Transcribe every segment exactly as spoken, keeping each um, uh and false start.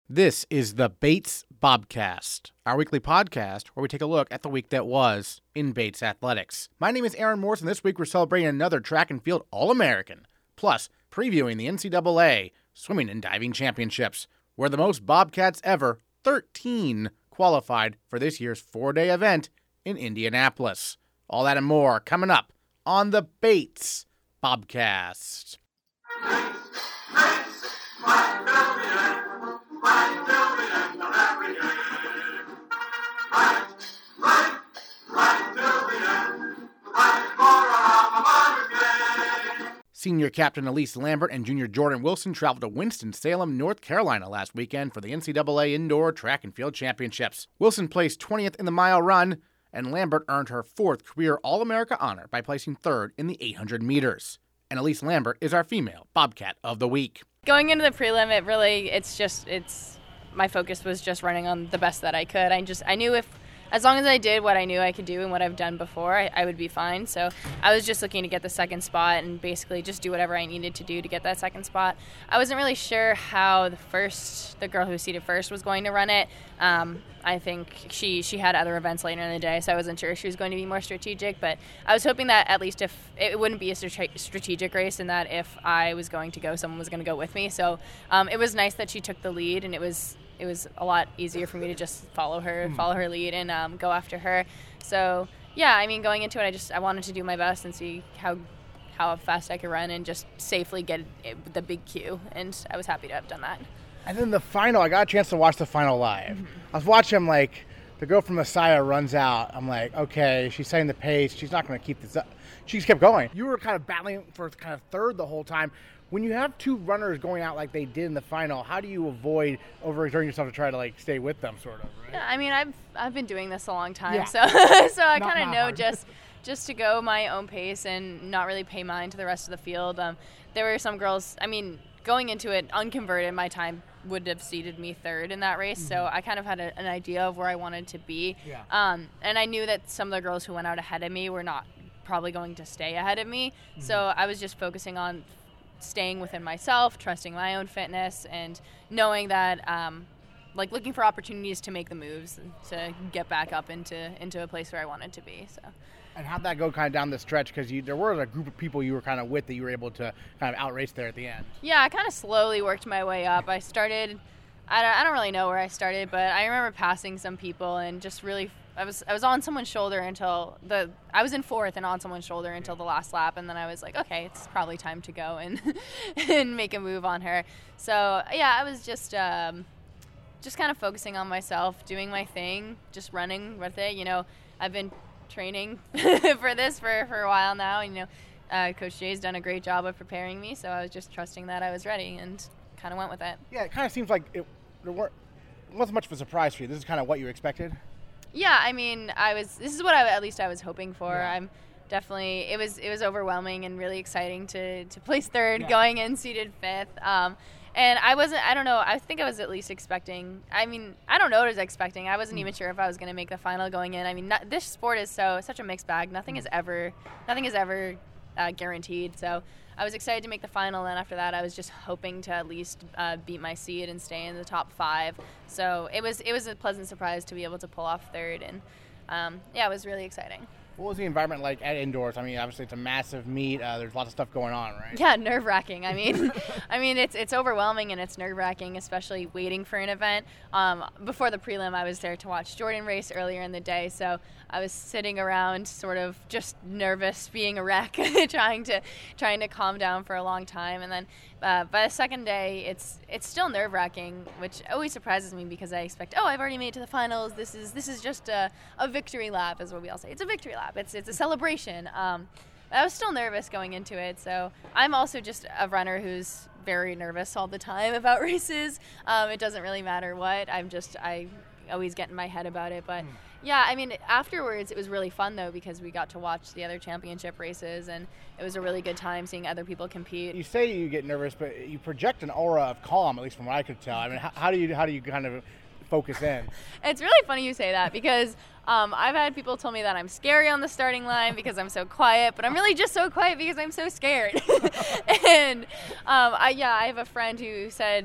This is the Bates Bobcast, our weekly podcast where we take a look at the week that was in Bates athletics. My name is Aaron Morse, and this week we're celebrating another track and field All-American, plus previewing the N C double A Swimming and Diving Championships, where the most Bobcats ever, thirteen, qualified for this year's four-day event in Indianapolis. All that and more coming up on the Bates Bobcast. Senior captain Elise Lambert and junior Jordan Wilson traveled to Winston-Salem, North Carolina last weekend for the N C double A Indoor Track and Field Championships. Wilson placed twentieth in the mile run, and Lambert earned her fourth career All-America honor by placing third in the eight hundred meters. And Elise Lambert is our female Bobcat of the week. Going into the prelim, it really, it's just, it's, my focus was just running on the best that I could. I just, I knew if, as long as I did what I knew I could do and what I've done before, I, I would be fine. So I was just looking to get the second spot and basically just do whatever I needed to do to get that second spot. I wasn't really sure how the first, the girl who seated first was going to run it. Um, I think she, she had other events later in the day, so I wasn't sure if she was going to be more strategic. But I was hoping that at least if it wouldn't be a strategic race, and that if I was going to go, someone was going to go with me. So um, it was nice that she took the lead, and it was it was a lot easier for me to just follow her, follow her lead, and um, go after her. So yeah, I mean, going into it, I just I wanted to do my best and see how how fast I could run and just safely get it, the big Q, and I was happy to have done that. And then the final, I got a chance to watch the final live. Mm-hmm. I was watching, like, the girl from Messiah runs out. I'm like, okay, she's setting the pace. She's not going to keep this up. She just kept going. You were kind of battling for kind of third the whole time. When you have two runners going out like they did in the final, how do you avoid overexerting yourself to try to, like, stay with them, sort of, right? Yeah, I mean, I've I've been doing this a long time, yeah. so so I kind of know hard. just just to go my own pace and not really pay mind to the rest of the field. Um, there were some girls, I mean, going into it unconverted, my time would have seated me third in that race, mm-hmm. so I kind of had a, an idea of where I wanted to be. Yeah. Um, and I knew that some of the girls who went out ahead of me were not probably going to stay ahead of me, mm-hmm. so I was just focusing on staying within myself, trusting my own fitness, and knowing that, um, like, looking for opportunities to make the moves to get back up into into a place where I wanted to be. So. And how'd that go kind of down the stretch? Because there were a group of people you were kind of with that you were able to kind of outrace there at the end. Yeah, I kind of slowly worked my way up. I started, I don't, I don't really know where I started, but I remember passing some people and just really, I was I was on someone's shoulder until the, I was in fourth and on someone's shoulder until the last lap, and then I was like, okay, it's probably time to go and and make a move on her. So yeah, I was just, um, just kind of focusing on myself, doing my thing, just running with it. You know, I've been training for this for, for a while now, and you know, uh, Coach Jay's done a great job of preparing me, so I was just trusting that I was ready and kind of went with it. Yeah, it kind of seems like it, there weren't, it wasn't much of a surprise for you. This is kind of what you expected? Yeah, I mean, I was, this is what I, at least I was hoping for. Yeah. I'm definitely, it was it was overwhelming and really exciting to, to place third, yeah. going in seated fifth. Um, And I wasn't, I don't know, I think I was at least expecting, I mean, I don't know what I was expecting. I wasn't mm. even sure if I was going to make the final going in. I mean, not, this sport is so, such a mixed bag. Nothing mm. is ever, nothing is ever uh, guaranteed. So I was excited to make the final, and after that I was just hoping to at least uh, beat my seed and stay in the top five. So it was, it was a pleasant surprise to be able to pull off third, and um, yeah, it was really exciting. What was the environment like at indoors? I mean, obviously it's a massive meet. Uh, there's lots of stuff going on, right? Yeah, nerve-wracking. I mean, I mean it's it's overwhelming and it's nerve-wracking, especially waiting for an event. Um, before the prelim, I was there to watch Jordan race earlier in the day, so I was sitting around, sort of just nervous, being a wreck, trying to trying to calm down for a long time. And then uh, by the second day, it's it's still nerve-wracking, which always surprises me because I expect, oh, I've already made it to the finals. This is this is just a, a victory lap, is what we all say. It's a victory lap. It's it's a celebration. Um, I was still nervous going into it, so I'm also just a runner who's very nervous all the time about races. Um, it doesn't really matter what. I'm just I always get in my head about it, but. Mm. Yeah, I mean, afterwards it was really fun, though, because we got to watch the other championship races, and it was a really good time seeing other people compete. You say you get nervous, but you project an aura of calm, at least from what I could tell. I mean, how, how do you how do you kind of focus in? It's really funny you say that, because um, I've had people tell me that I'm scary on the starting line because I'm so quiet, but I'm really just so quiet because I'm so scared. and um, I, yeah, I have a friend who said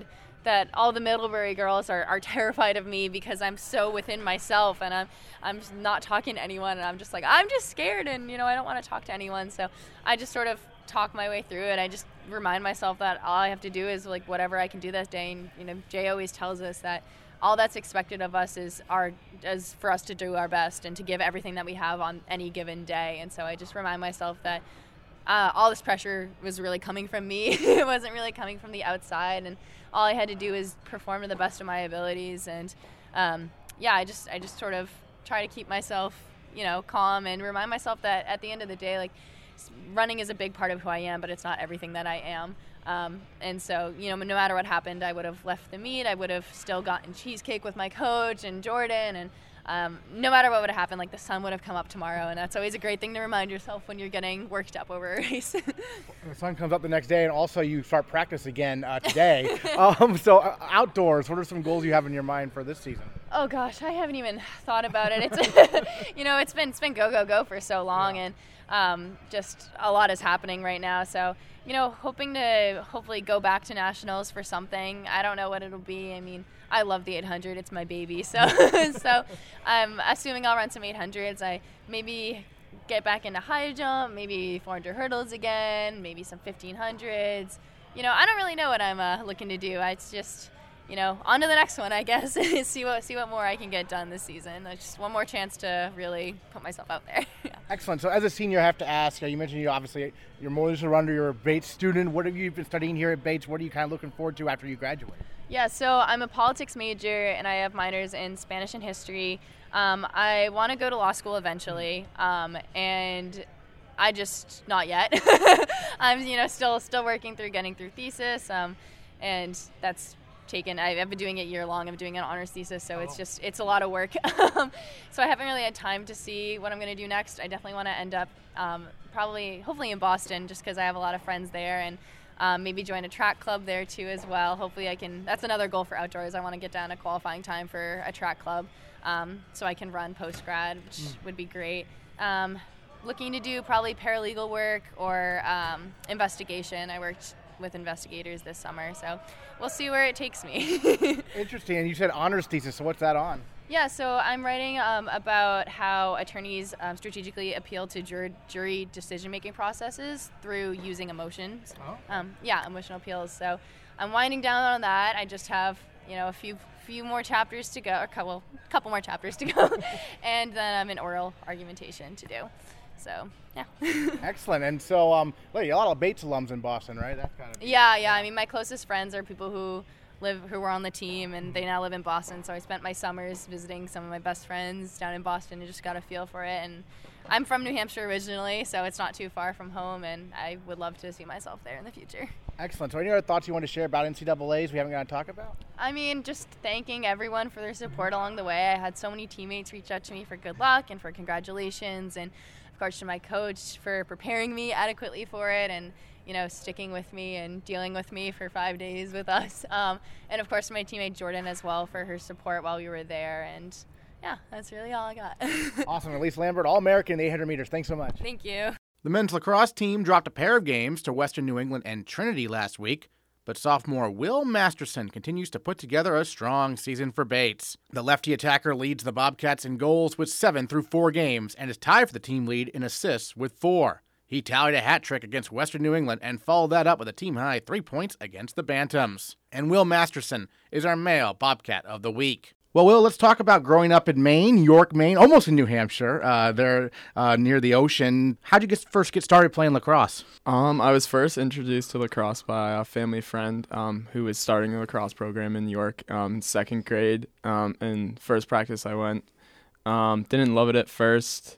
that all the Middlebury girls are, are terrified of me because I'm so within myself and I'm I'm just not talking to anyone, and I'm just like, I'm just scared, and you know I don't want to talk to anyone. So I just sort of talk my way through it. I just remind myself that all I have to do is like whatever I can do that day. And you know, Jay always tells us that all that's expected of us is our is for us to do our best and to give everything that we have on any given day. And so I just remind myself that uh, all this pressure was really coming from me. It wasn't really coming from the outside, and all I had to do is perform to the best of my abilities. And um, yeah, I just I just sort of try to keep myself, you know, calm and remind myself that at the end of the day, like, running is a big part of who I am, but it's not everything that I am. Um, and so, you know, no matter what happened, I would have left the meet. I would have still gotten cheesecake with my coach and Jordan, and um, no matter what would have happened, like the sun would have come up tomorrow, and that's always a great thing to remind yourself when you're getting worked up over a race. The sun comes up the next day, and also you start practice again uh, today. um, so uh, outdoors, what are some goals you have in your mind for this season? Oh gosh, I haven't even thought about it. It's you know, it's been it's been go go go for so long, yeah. and um, just a lot is happening right now. So you know, hoping to hopefully go back to nationals for something. I don't know what it'll be. I mean, I love the eight hundred; it's my baby. So so I'm assuming I'll run some eight hundreds. I maybe get back into high jump, maybe four hundred hurdles again, maybe some fifteen hundreds. You know, I don't really know what I'm uh, looking to do. It's just, you know, on to the next one, I guess. see what see what more I can get done this season. That's just one more chance to really put myself out there. Yeah. Excellent. So as a senior, I have to ask, uh, you mentioned you obviously, you're more than just a runner, you're a Bates student. What have you been studying here at Bates? What are you kind of looking forward to after you graduate? Yeah, so I'm a politics major, and I have minors in Spanish and history. Um, I want to go to law school eventually, um, and I just, not yet. I'm, you know, still still working through getting through thesis, um, and that's taken, I've been doing it year long. I'm doing an honors thesis, so oh. it's just, it's a lot of work. So I haven't really had time to see what I'm going to do next. I definitely want to end up um, probably, hopefully in Boston, just because I have a lot of friends there, and um, maybe join a track club there too as well. Hopefully I can, that's another goal for outdoors. I want to get down a qualifying time for a track club, um, so I can run post-grad, which mm. would be great. Um, looking to do probably paralegal work or um, investigation. I worked with investigators this summer, so we'll see where it takes me. Interesting. And you said honors thesis, so what's that on? Yeah, so I'm writing um, about how attorneys um, strategically appeal to jur- jury decision-making processes through using emotions. Oh. Um, yeah, emotional appeals. So I'm winding down on that. I just have, you know, a few few more chapters to go, or a couple, couple more chapters to go, and then I'm um, an oral argumentation to do. So, yeah. Excellent. And so, um, well, you a lot of Bates alums in Boston, right? That's kind of yeah, yeah. I mean, my closest friends are people who live, who were on the team, and they now live in Boston. So I spent my summers visiting some of my best friends down in Boston and just got a feel for it. And I'm from New Hampshire originally, so it's not too far from home, and I would love to see myself there in the future. Excellent. So any other thoughts you want to share about N C double A's we haven't got to talk about? I mean, just thanking everyone for their support along the way. I had so many teammates reach out to me for good luck and for congratulations, and of course to my coach for preparing me adequately for it, and you know, sticking with me and dealing with me for five days with us. Um, and of course my teammate Jordan as well for her support while we were there. And yeah, that's really all I got. Awesome. Elise Lambert, All-American in the eight hundred meters. Thanks so much. Thank you. The men's lacrosse team dropped a pair of games to Western New England and Trinity last week, but sophomore Will Masterson continues to put together a strong season for Bates. The lefty attacker leads the Bobcats in goals with seven through four games and is tied for the team lead in assists with four. He tallied a hat trick against Western New England and followed that up with a team-high three points against the Bantams. And Will Masterson is our male Bobcat of the week. Well, Will, let's talk about growing up in Maine, York, Maine, almost in New Hampshire. Uh, they're uh, near the ocean. How'd you get, first get started playing lacrosse? Um, I was first introduced to lacrosse by a family friend um, who was starting a lacrosse program in York, um, second grade. Um, and first practice I went. Um, didn't love it at first,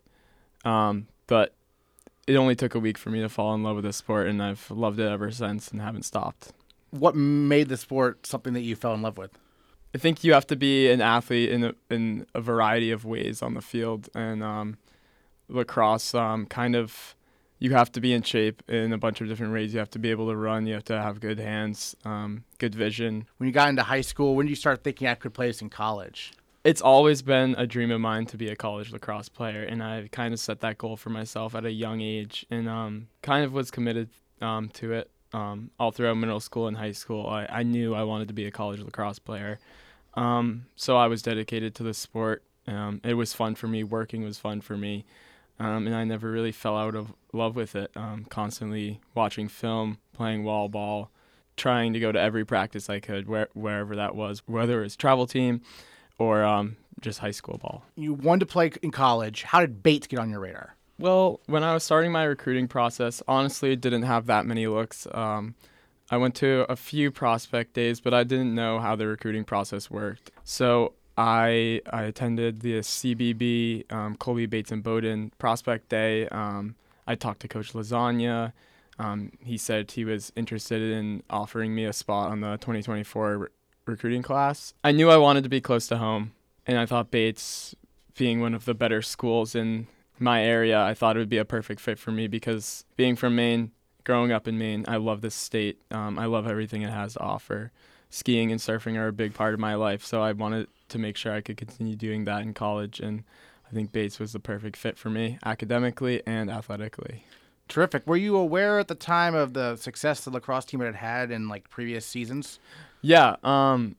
um, but it only took a week for me to fall in love with the sport, and I've loved it ever since and haven't stopped. What made the sport something that you fell in love with? I think you have to be an athlete in a, in a variety of ways on the field, and um, lacrosse um, kind of, you have to be in shape in a bunch of different ways. You have to be able to run. You have to have good hands, um, good vision. When you got into high school, when did you start thinking I could play this in college? It's always been a dream of mine to be a college lacrosse player, and I kind of set that goal for myself at a young age, and um, kind of was committed um, to it. um, all throughout middle school and high school, I, I knew I wanted to be a college lacrosse player. Um, so I was dedicated to the sport. Um, it was fun for me. Working was fun for me. Um, and I never really fell out of love with it. Um, constantly watching film, playing wall ball, trying to go to every practice I could, where, wherever that was, whether it was travel team or um, just high school ball. You wanted to play in college. How did Bates get on your radar? Well, when I was starting my recruiting process, honestly, it didn't have that many looks. Um, I went to a few prospect days, but I didn't know how the recruiting process worked. So I I attended the C B B, um, Colby Bates and Bowdoin prospect day. Um, I talked to Coach Lasagna. Um, he said he was interested in offering me a spot on the twenty twenty-four re- recruiting class. I knew I wanted to be close to home, and I thought Bates, being one of the better schools in my area, I thought it would be a perfect fit for me because being from Maine, growing up in Maine, I love this state. Um, I love everything it has to offer. Skiing and surfing are a big part of my life, so I wanted to make sure I could continue doing that in college, and I think Bates was the perfect fit for me academically and athletically. Terrific. Were you aware at the time of the success the lacrosse team had had in like previous seasons? Yeah, um,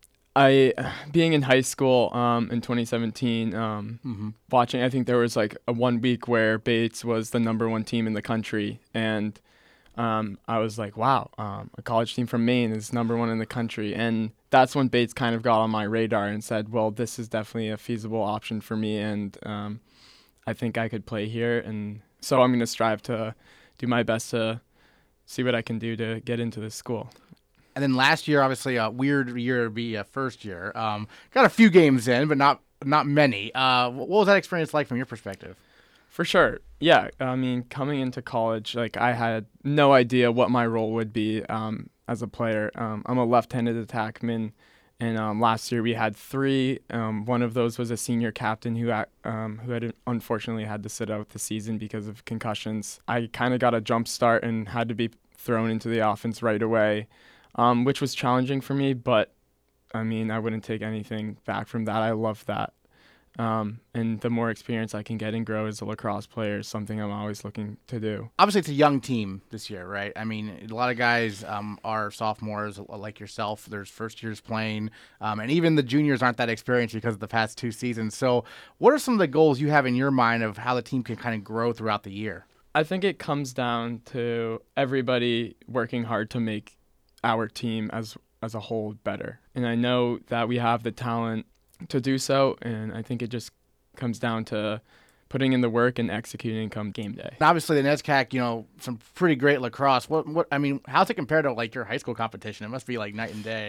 I being in high school um, in twenty seventeen, um, mm-hmm. watching, I think there was like a one week where Bates was the number one team in the country, and um, I was like, wow, um, a college team from Maine is number one in the country, and that's when Bates kind of got on my radar and said, well, this is definitely a feasible option for me, and um, I think I could play here, and so I'm going to strive to do my best to see what I can do to get into this school. And then last year, obviously a weird year to be a first year. Um, got a few games in, but not not many. Uh, what was that experience like from your perspective? For sure. Yeah. I mean, coming into college, like I had no idea what my role would be um, as a player. Um, I'm a left-handed attackman, and um, last year we had three. Um, one of those was a senior captain who um, who had unfortunately had to sit out the season because of concussions. I kind of got a jump start and had to be thrown into the offense right away. Um, which was challenging for me, but I mean, I wouldn't take anything back from that. I love that. Um, and the more experience I can get and grow as a lacrosse player is something I'm always looking to do. Obviously, it's a young team this year, right? I mean, a lot of guys um, are sophomores like yourself. There's first years playing, um, and even the juniors aren't that experienced because of the past two seasons. So what are some of the goals you have in your mind of how the team can kind of grow throughout the year? I think it comes down to everybody working hard to make our team as as a whole better. And I know that we have the talent to do so, and I think it just comes down to putting in the work and executing come game day. And obviously, the NESCAC, you know, some pretty great lacrosse. What, what? I mean, how's it compared to like your high school competition? It must be like night and day.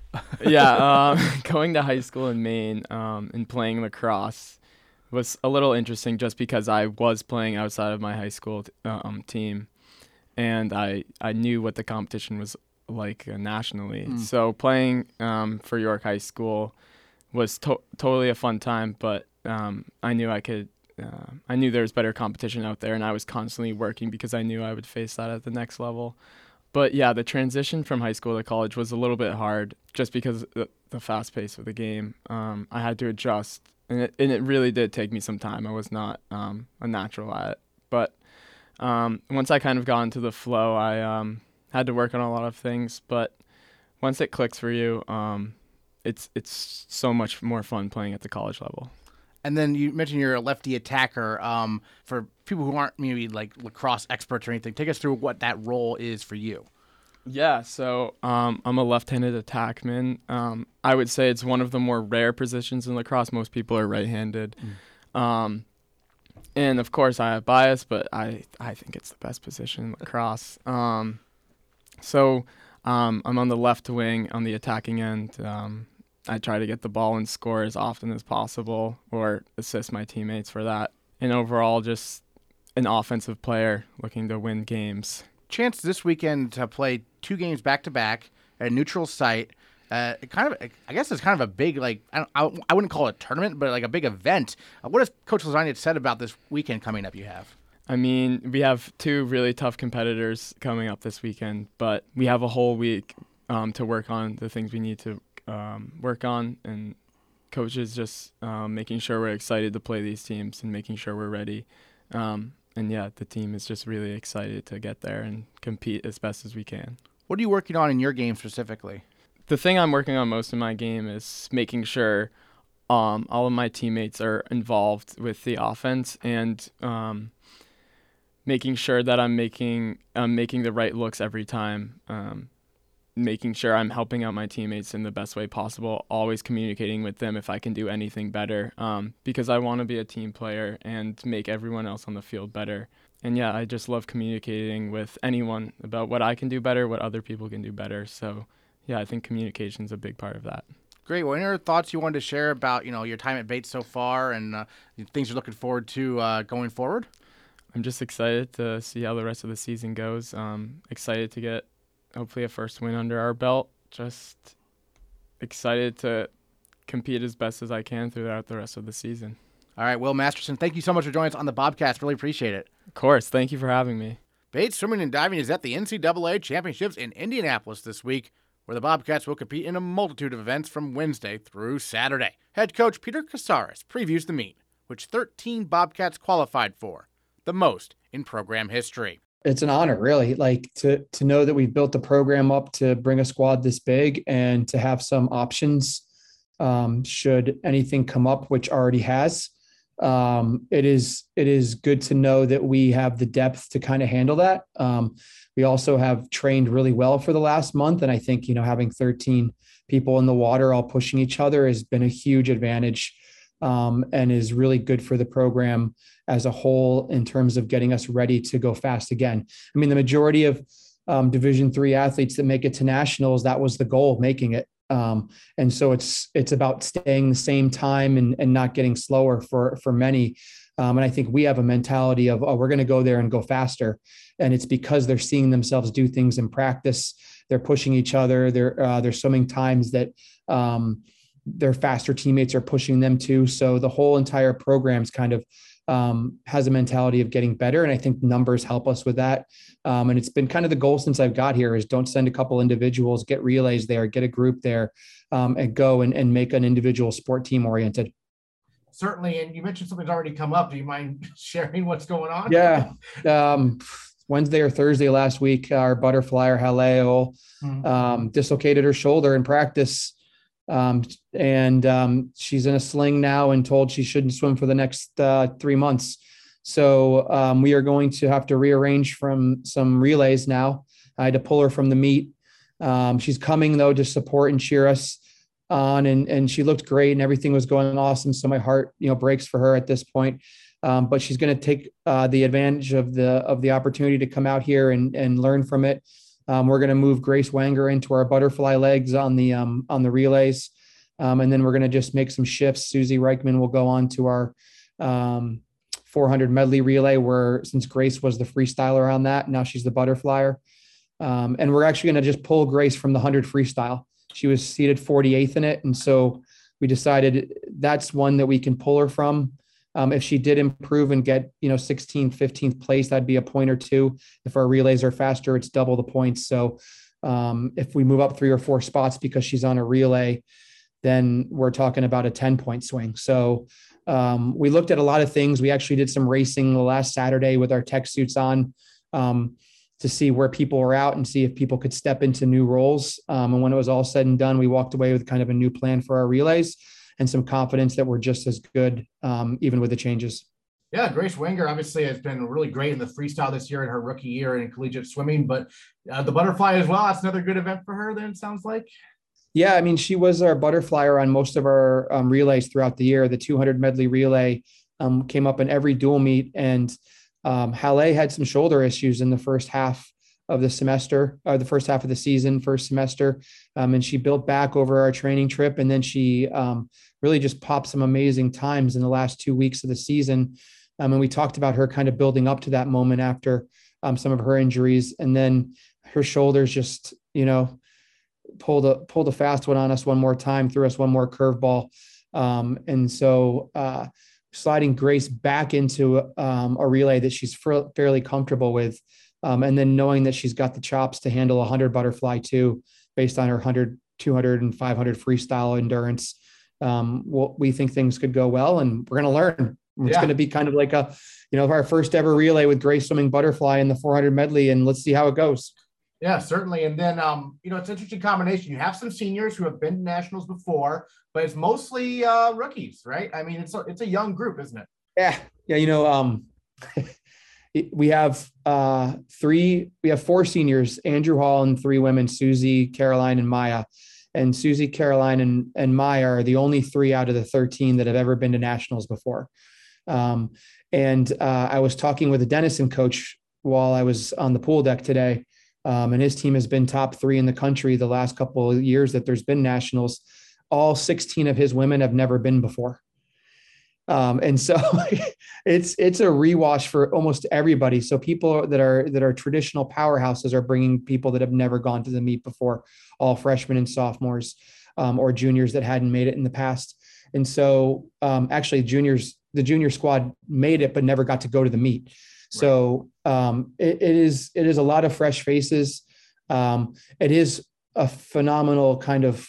yeah, um, going to high school in Maine um, and playing lacrosse was a little interesting just because I was playing outside of my high school um, team, and I I knew what the competition was like uh, nationally. Mm. So playing um, for York High School was to- totally a fun time, but um, I knew I could, uh, I knew there was better competition out there, and I was constantly working because I knew I would face that at the next level. But yeah, the transition from high school to college was a little bit hard just because of the, the fast pace of the game. Um, I had to adjust, and it, and it really did take me some time. I was not um, a natural at it. But um, once I kind of got into the flow, I um, had to work on a lot of things, but once it clicks for you, um, it's it's so much more fun playing at the college level. And then you mentioned you're a lefty attacker. Um, for people who aren't maybe like lacrosse experts or anything, take us through what that role is for you. Yeah, so um, I'm a left-handed attackman. Um, I would say it's one of the more rare positions in lacrosse. Most people are right-handed. Mm. Um, and, of course, I have bias, but I, I think it's the best position in lacrosse. Um, So um, I'm on the left wing on the attacking end. Um, I try to get the ball and score as often as possible or assist my teammates for that. And overall, just an offensive player looking to win games. Chance this weekend to play two games back-to-back at a neutral site. Uh, it kind of, I guess it's kind of a big, like, I, don't, I, I wouldn't call it a tournament, but like a big event. Uh, what has Coach Lasagna said about this weekend coming up you have? I mean, we have two really tough competitors coming up this weekend, but we have a whole week um, to work on the things we need to um, work on, and Coach is just um, making sure we're excited to play these teams and making sure we're ready. Um, and yeah, the team is just really excited to get there and compete as best as we can. What are you working on in your game specifically? The thing I'm working on most in my game is making sure um, all of my teammates are involved with the offense, and um, making sure that I'm making I'm making the right looks every time. Um, making sure I'm helping out my teammates in the best way possible, always communicating with them if I can do anything better, um, because I want to be a team player and make everyone else on the field better. And yeah, I just love communicating with anyone about what I can do better, what other people can do better. So yeah, I think communication is a big part of that. Great. Well, any other thoughts you wanted to share about, you know, your time at Bates so far and uh, things you're looking forward to uh, going forward? I'm just excited to see how the rest of the season goes. Um, excited to get hopefully a first win under our belt. Just excited to compete as best as I can throughout the rest of the season. All right, Will Masterson, thank you so much for joining us on the Bobcast. Really appreciate it. Of course. Thank you for having me. Bates Swimming and Diving is at the N C double A Championships in Indianapolis this week, where the Bobcats will compete in a multitude of events from Wednesday through Saturday. Head coach Peter Casares previews the meet, which thirteen Bobcats qualified for, the most in program history. It's an honor, really, like to to know that we've built the program up to bring a squad this big and to have some options um, should anything come up, which already has. Um, it is it is good to know that we have the depth to kind of handle that. Um, we also have trained really well for the last month, and I think you know having thirteen people in the water all pushing each other has been a huge advantage. Um, and is really good for the program as a whole in terms of getting us ready to go fast again. I mean, the majority of um, Division three athletes that make it to nationals, that was the goal, making it. Um, and so it's it's about staying the same time and, and not getting slower for for many. Um, and I think we have a mentality of, oh, we're going to go there and go faster. And it's because they're seeing themselves do things in practice. They're pushing each other. They're uh, they're swimming times that um, their faster teammates are pushing them to. So the whole entire program's kind of um, has a mentality of getting better. And I think numbers help us with that. Um, and it's been kind of the goal since I've got here is don't send a couple individuals, get relays there, get a group there um, and go and, and make an individual sport team oriented. Certainly. And you mentioned something's already come up. Do you mind sharing what's going on? Yeah. Um, Wednesday or Thursday last week, our butterflyer Haleo mm-hmm. um, dislocated her shoulder in practice. Um, and, um, she's in a sling now and told she shouldn't swim for the next, uh, three months. So, um, we are going to have to rearrange from some relays now. I had to pull her from the meet. Um, she's coming though to support and cheer us on, and, and she looked great and everything was going awesome. So my heart, you know, breaks for her at this point. Um, but she's going to take, uh, the advantage of the, of the opportunity to come out here and, and learn from it. Um, we're going to move Grace Wenger into our butterfly legs on the um, on the relays, um, and then we're going to just make some shifts. Susie Reichman will go on to our um, four hundred medley relay, where since Grace was the freestyler on that, now she's the butterflyer. Um, and we're actually going to just pull Grace from the one hundred freestyle. She was seated forty-eighth in it, and so we decided that's one that we can pull her from. Um, if she did improve and get, you know, sixteenth, fifteenth place, that'd be a point or two. If our relays are faster, it's double the points. So um, if we move up three or four spots because she's on a relay, then we're talking about a ten point swing. So um, we looked at a lot of things. We actually did some racing the last Saturday with our tech suits on um, to see where people were out and see if people could step into new roles. Um, and when it was all said and done, we walked away with kind of a new plan for our relays and some confidence that we're just as good, um, even with the changes. Yeah, Grace Wenger obviously has been really great in the freestyle this year in her rookie year in collegiate swimming, but uh, the butterfly as well, that's another good event for her then, it sounds like. Yeah, I mean, she was our butterflyer on most of our um, relays throughout the year. The two hundred medley relay um, came up in every dual meet, and um, Halle had some shoulder issues in the first half of the semester, or the first half of the season, first semester. Um, and she built back over our training trip. And then she um, really just popped some amazing times in the last two weeks of the season. Um, and we talked about her kind of building up to that moment after um, some of her injuries. And then her shoulders just, you know, pulled a, pulled a fast one on us one more time, threw us one more curveball. Um, and so uh, sliding Grace back into um, a relay that she's f- fairly comfortable with, Um, and then knowing that she's got the chops to handle a one hundred butterfly too, based on her one hundred, two hundred, and five hundred freestyle endurance. Um, we'll, we think things could go well, and we're going to learn. It's Yeah. going to be kind of like a, you know, our first ever relay with Grace swimming butterfly in the four hundred medley, and let's see how it goes. Yeah, certainly. And then, um, you know, it's an interesting combination. You have some seniors who have been to nationals before, but it's mostly uh, rookies, right? I mean, it's a, it's a young group, isn't it? Yeah. Yeah. You know, um, we have uh, three, we have four seniors, Andrew Hall, and three women, Susie, Caroline, and Maya. And Susie, Caroline, and, and Maya are the only three out of the thirteen that have ever been to nationals before. Um, and uh, I was talking with a Denison coach while I was on the pool deck today. Um, and his team has been top three in the country the last couple of years that there's been nationals. All sixteen of his women have never been before. Um, and so it's, it's a rewash for almost everybody. So people that are, that are traditional powerhouses are bringing people that have never gone to the meet before, all freshmen and sophomores, um, or juniors that hadn't made it in the past. And so um, actually juniors, the junior squad made it, but never got to go to the meet. So um, it, it is, it is a lot of fresh faces. Um, it is a phenomenal kind of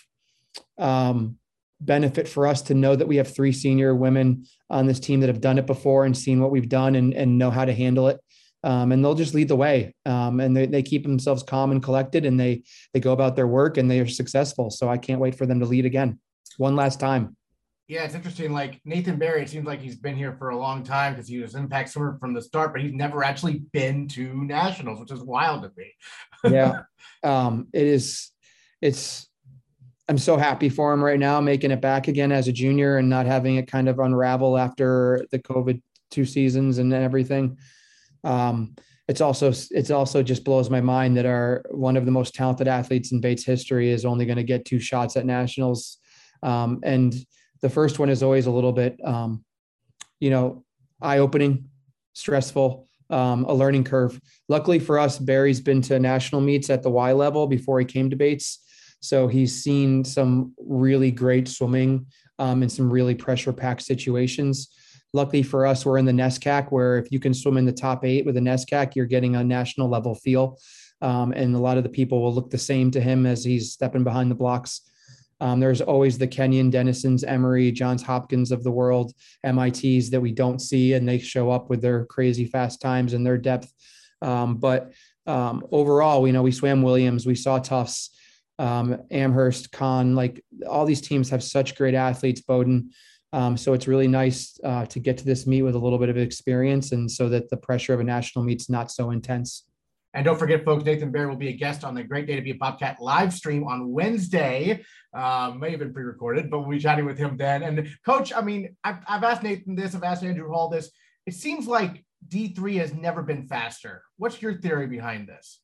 um, benefit for us to know that we have three senior women on this team that have done it before and seen what we've done and, and know how to handle it. Um, and they'll just lead the way. Um, and they, they keep themselves calm and collected, and they, they go about their work and they are successful. So I can't wait for them to lead again one last time. Yeah, it's interesting. Like Nathan Barry, it seems like he's been here for a long time because he was Impact swimmer from the start, but he's never actually been to nationals, which is wild to me. Yeah. Um, it is, it's, I'm so happy for him right now, making it back again as a junior and not having it kind of unravel after the COVID two seasons and everything. Um, it's also, it's also just blows my mind that our, one of the most talented athletes in Bates history is only going to get two shots at nationals. Um, and the first one is always a little bit, um, you know, eye-opening, stressful, um, a learning curve. Luckily for us, Barry's been to national meets at the Y level before he came to Bates. So he's seen some really great swimming um, in some really pressure-packed situations. Luckily for us, we're in the NESCAC, where if you can swim in the top eight with a NESCAC, you're getting a national level feel. Um, and a lot of the people will look the same to him as he's stepping behind the blocks. Um, there's always the Kenyon, Denisons, Emory, Johns Hopkins of the world, M I Ts that we don't see, and they show up with their crazy fast times and their depth. Um, but um, overall, we know we swam Williams, we saw Tufts, um, Amherst, Conn, like all these teams have such great athletes, Bowdoin. Um, so it's really nice uh, to get to this meet with a little bit of experience, and so that the pressure of a national meet's not so intense. And don't forget, folks, Nathan Barry will be a guest on the Great Day to Be a Bobcat live stream on Wednesday. Um, may have been pre-recorded, but we'll be chatting with him then. And Coach, I mean, I've, I've asked Nathan this, I've asked Andrew Hall this. It seems like D three has never been faster. What's your theory behind this?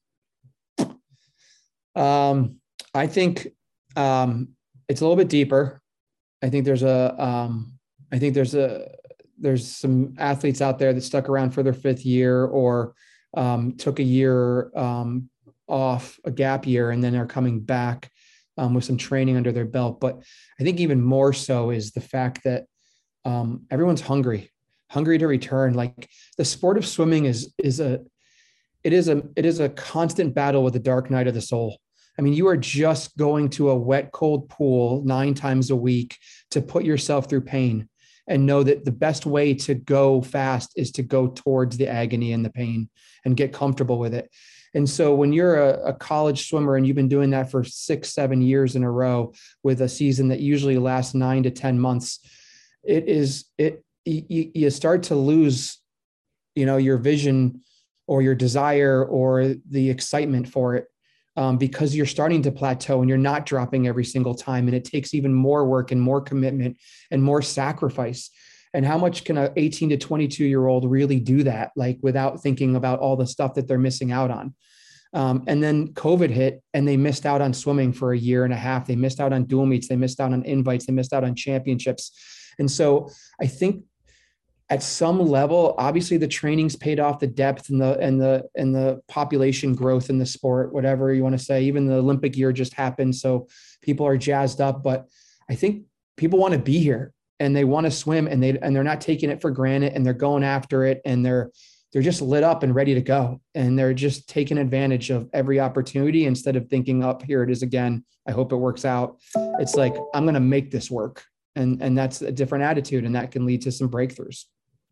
Um, I think um, it's a little bit deeper. I think there's a, um, I think there's a, there's some athletes out there that stuck around for their fifth year or um, took a year um, off, a gap year, and then are coming back um, with some training under their belt. But I think even more so is the fact that um, everyone's hungry, hungry to return. Like the sport of swimming is, is a, it is a, it is a constant battle with the dark night of the soul. I mean, you are just going to a wet, cold pool nine times a week to put yourself through pain and know that the best way to go fast is to go towards the agony and the pain and get comfortable with it. And so when you're a, a college swimmer and you've been doing that for six, seven years in a row with a season that usually lasts nine to ten months, it is, it, you, you start to lose, you know, your vision or your desire or the excitement for it. Um, because you're starting to plateau and you're not dropping every single time. And it takes even more work and more commitment and more sacrifice. And how much can an eighteen to twenty-two year old really do that? Like without thinking about all the stuff that they're missing out on. Um, and then COVID hit and they missed out on swimming for a year and a half. They missed out on dual meets. They missed out on invites. They missed out on championships. And so I think at some level, obviously the training's paid off, the depth and the, and the, and the population growth in the sport, whatever you want to say. Even the Olympic year just happened, so people are jazzed up, but I think people want to be here and they want to swim and they, and they're not taking it for granted and they're going after it and they're, they're just lit up and ready to go. And they're just taking advantage of every opportunity instead of thinking, up, here it is again. I hope it works out. It's like, I'm going to make this work. And, and that's a different attitude, and that can lead to some breakthroughs.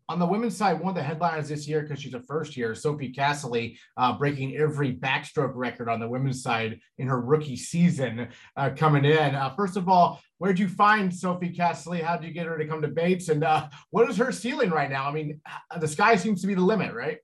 On the women's side, one of the headliners this year, because she's a first year, Sophie Castley, uh, breaking every backstroke record on the women's side in her rookie season uh, coming in. Uh, first of all, where'd you find Sophie Castley? How did you get her to come to Bates? And uh, what is her ceiling right now? I mean, the sky seems to be the limit, right?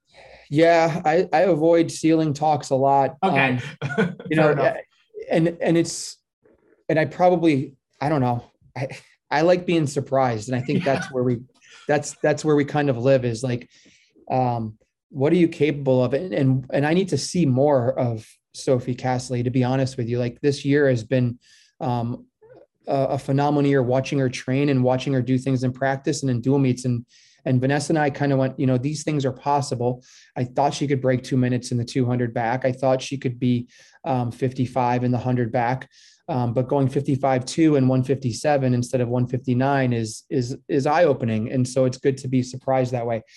Yeah, I, I avoid ceiling talks a lot. Okay. Um, you know, and, and it's, and I probably, I don't know. I, I like being surprised. And I think yeah. that's where we, that's, that's where we kind of live is like, um, what are you capable of? And, and, and I need to see more of Sophie Castley, to be honest with you. Like this year has been, um, a, a phenomenal year watching her train and watching her do things in practice and in dual meets. And, And Vanessa and I kind of went, you know, these things are possible. I thought she could break two minutes in the two hundred back. I thought she could be um, fifty-five in the one hundred back. Um, but going fifty-five two and one fifty-seven instead of one fifty-nine is is is eye-opening. And so it's good to be surprised that way.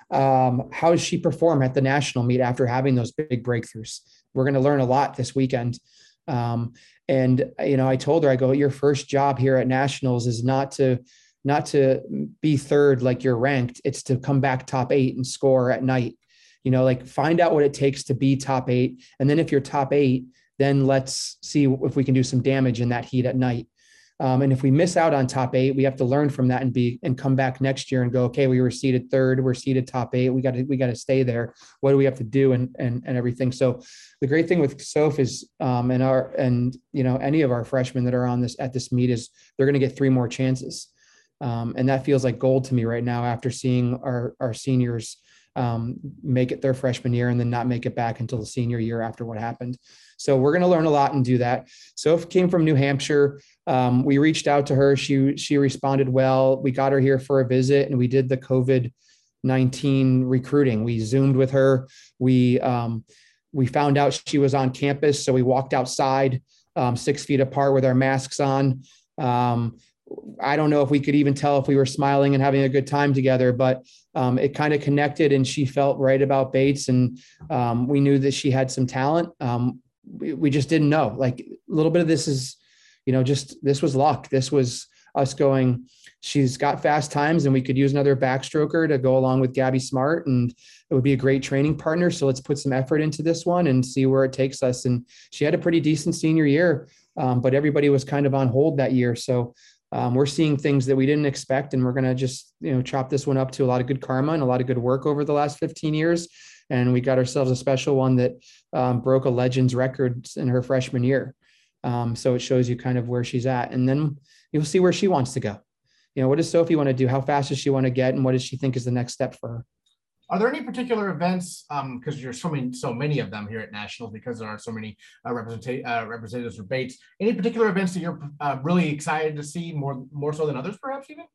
Um, how does she perform at the national meet after having those big breakthroughs? We're going to learn a lot this weekend. Um, and, you know, I told her, I go, your first job here at nationals is not to not to be third like you're ranked. It's to come back top eight and score at night. You know, like find out what it takes to be top eight. And then if you're top eight, then let's see if we can do some damage in that heat at night. Um, and if we miss out on top eight, we have to learn from that and be and come back next year and go, okay, we were seated third, we're seated top eight. We got to we got to stay there. What do we have to do and and and everything? So the great thing with Soph is um, and our and you know any of our freshmen that are on this at this meet is they're going to get three more chances. Um, and that feels like gold to me right now after seeing our, our seniors um, make it their freshman year and then not make it back until the senior year after what happened. So we're going to learn a lot and do that. Soph came from New Hampshire. Um, we reached out to her. She, she responded well. We got her here for a visit and we did the COVID nineteen recruiting. We Zoomed with her. We, um, we found out she was on campus. So we walked outside um, six feet apart with our masks on. Um, I don't know if we could even tell if we were smiling and having a good time together, but um, it kind of connected and she felt right about Bates. And um, we knew that she had some talent. Um, we, we just didn't know. Like a little bit of this is, you know, just this was luck. This was us going, she's got fast times and we could use another backstroker to go along with Gabby Smart. And it would be a great training partner. So let's put some effort into this one and see where it takes us. And she had a pretty decent senior year, um, but everybody was kind of on hold that year. So Um, we're seeing things that we didn't expect, and we're going to just, you know, chop this one up to a lot of good karma and a lot of good work over the last fifteen years. And we got ourselves a special one that um, broke a Legends record in her freshman year. Um, so it shows you kind of where she's at. And then you'll see where she wants to go. You know, what does Sophie want to do? How fast does she want to get? And what does she think is the next step for her? Are there any particular events, because um, you're so many, so many of them here at Nationals, because there are so many uh, representa- uh, representatives for Bates, any particular events that you're uh, really excited to see more, more so than others, perhaps even?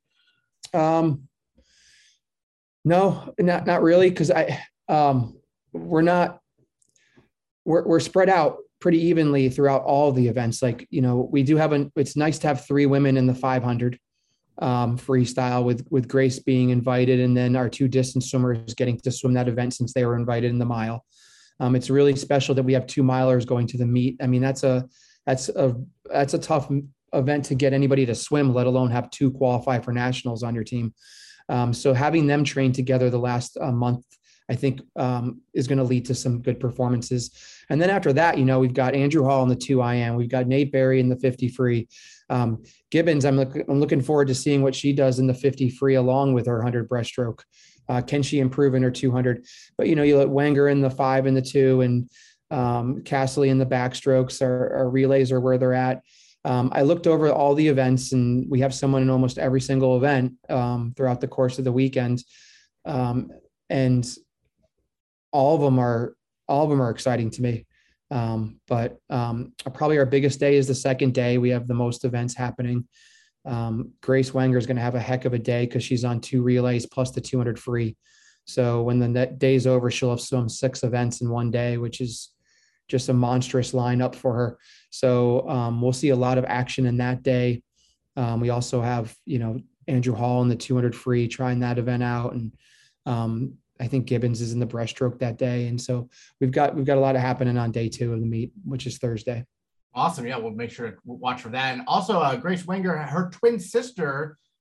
Um, no, not, not really. Cause I, um, we're not, we're, we're spread out pretty evenly throughout all the events. Like, you know, we do have an, it's nice to have three women in the five hundred. Um, freestyle with, with Grace being invited. And then our two distance swimmers getting to swim that event since they were invited in the mile. Um, it's really special that we have two milers going to the meet. I mean, that's a, that's a, that's a tough event to get anybody to swim, let alone have two qualify for nationals on your team. Um, so having them train together the last uh, month, I think um, is going to lead to some good performances. And then after that, you know, we've got Andrew Hall in the two I M, we've got Nate Berry in the fifty free. Um, Gibbons, I'm, look, I'm looking forward to seeing what she does in the fifty free along with her one hundred breaststroke. Uh, can she improve in her two hundred? But, you know, you let Wenger in the five and the two and um, Castley in the backstrokes. Our, our relays are where they're at. Um, I looked over all the events and we have someone in almost every single event um, throughout the course of the weekend. Um, and all of them are, all of them are exciting to me. Um, but um, probably our biggest day is the second day. We have the most events happening. Um, Grace Wenger is going to have a heck of a day because she's on two relays plus the two hundred free. So when the day's over, she'll have swum six events in one day, which is just a monstrous lineup for her. So um, we'll see a lot of action in that day. Um, we also have, you know, Andrew Hall in the two hundred free trying that event out. And um, I think Gibbons is in the breaststroke that day. And so we've got, we've got a lot of happening on day two of the meet, which is Thursday. Awesome. Yeah. We'll make sure to watch for that. And also uh, Grace Wenger, her twin sister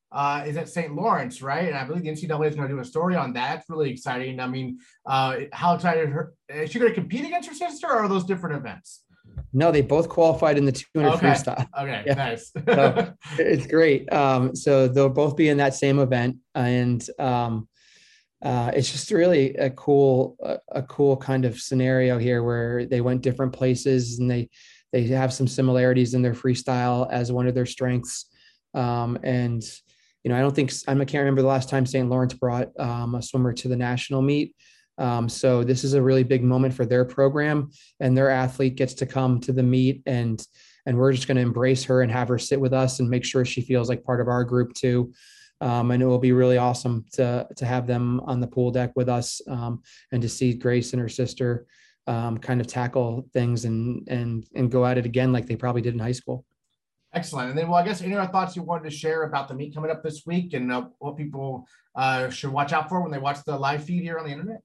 uh, is at Saint Lawrence, right? And I believe the N C double A is going to do a story on that. It's really exciting. I mean, uh, how excited her, is she going to compete against her sister, or are those different events? No, they both qualified in the two hundred okay. freestyle. Okay, yeah. Nice. So it's great. Um, so they'll both be in that same event, and um, uh, it's just really a cool, a, a cool kind of scenario here where they went different places and they they have some similarities in their freestyle as one of their strengths. Um, and you know, I don't think I can't remember the last time Saint Lawrence brought um, a swimmer to the national meet. Um, so this is a really big moment for their program, and their athlete gets to come to the meet, and and we're just going to embrace her and have her sit with us and make sure she feels like part of our group too. Um, and it will be really awesome to to have them on the pool deck with us, um, and to see Grace and her sister um, kind of tackle things and and and go at it again like they probably did in high school. Excellent. And then, well, I guess any other thoughts you wanted to share about the meet coming up this week, and uh, what people uh, should watch out for when they watch the live feed here on the internet?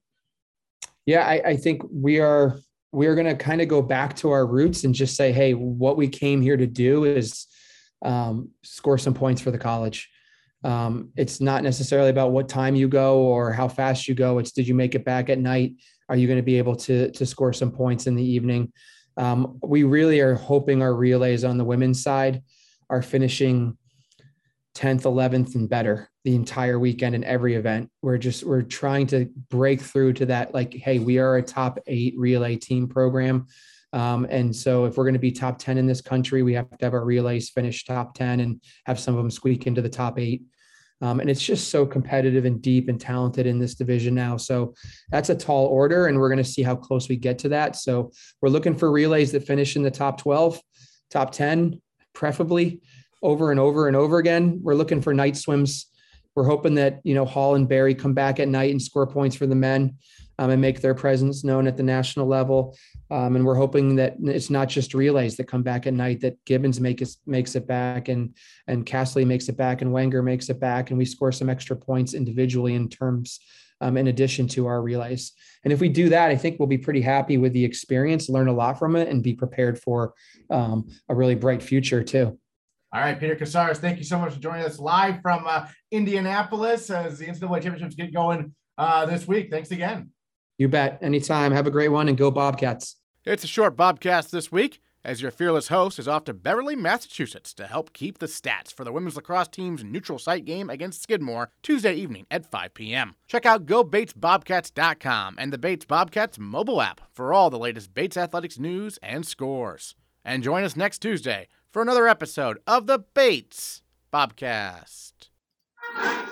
Yeah, I, I think we are we are going to kind of go back to our roots and just say, hey, what we came here to do is um, score some points for the college. Um, it's not necessarily about what time you go or how fast you go. It's, did you make it back at night? Are you going to be able to to score some points in the evening? Um, we really are hoping our relays on the women's side are finishing tenth, eleventh, and better the entire weekend in every event. We're just, we're trying to break through to that, like, hey, we are a top eight relay team program. Um, and so if we're going to be top ten in this country, we have to have our relays finish top ten and have some of them squeak into the top eight. Um, and it's just so competitive and deep and talented in this division now. So that's a tall order, and we're going to see how close we get to that. So we're looking for relays that finish in the top twelve, top ten, preferably over and over and over again. We're looking for night swims. We're hoping that, you know, Hall and Barry come back at night and score points for the men, um, and make their presence known at the national level. Um, and we're hoping that it's not just relays that come back at night, that Gibbons make it, makes it back, and, and Castley makes it back, and Wenger makes it back, and we score some extra points individually in terms, um, in addition to our relays. And if we do that, I think we'll be pretty happy with the experience, learn a lot from it, and be prepared for um, a really bright future too. All right, Peter Casares, thank you so much for joining us live from uh, Indianapolis as the N C double A championships get going uh, this week. Thanks again. You bet. Anytime. Have a great one, and go Bobcats. It's a short Bobcast this week, as your fearless host is off to Beverly, Massachusetts to help keep the stats for the women's lacrosse team's neutral site game against Skidmore Tuesday evening at five p.m. Check out go bates bobcats dot com and the Bates Bobcats mobile app for all the latest Bates athletics news and scores. And join us next Tuesday for another episode of the Bates Bobcast.